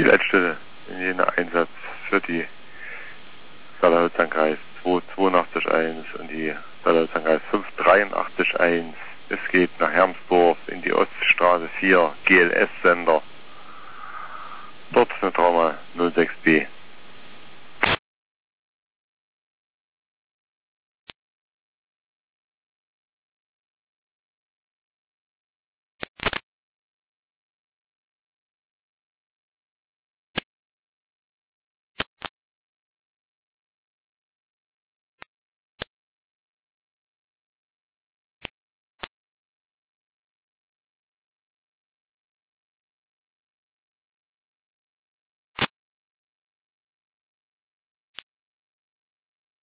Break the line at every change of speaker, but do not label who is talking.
Leitstelle in jener Einsatz für die Saarland-Kreis 2881 und die Saarland-Kreis 5831. Es geht nach Hermsdorf in die Oststraße 4, GLS-Sender. Dort eine Trauma 06B.